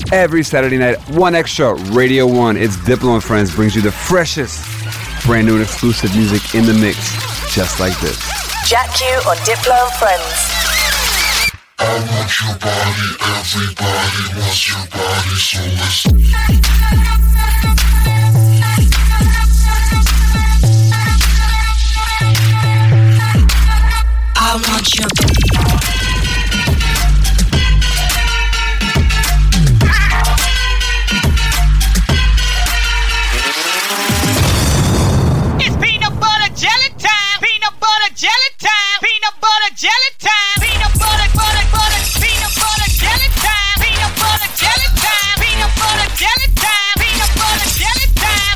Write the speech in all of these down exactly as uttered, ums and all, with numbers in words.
every Saturday night. One Extra, Radio one. It's Diplo and Friends brings you the freshest, brand new and exclusive music in the mix, just like this. Jack Q on Diplo and Friends. I want your body, everybody wants your body, so listen. I want your It's peanut butter jelly time. Peanut butter jelly time. Peanut butter jelly time. Peanut butter butter butter. Peanut butter jelly time. Peanut butter jelly time. Peanut butter jelly time. Peanut butter jelly time.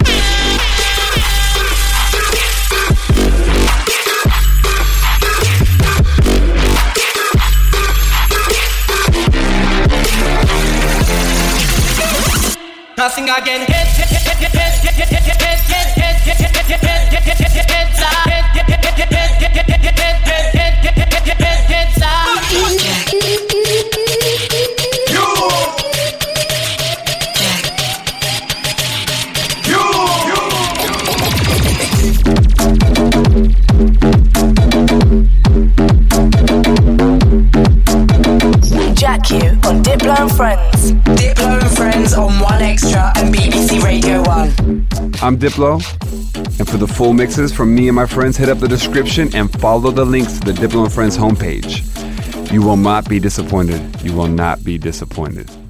Nothing again. Heads up. Jack Q on Diplo and Friends. Diplo and Friends on One Extra and B B C Radio one. I'm Diplo, and for the full mixes from me and my friends, hit up the description and follow the links to the Diplo and Friends homepage. You will not be disappointed. You will not be disappointed.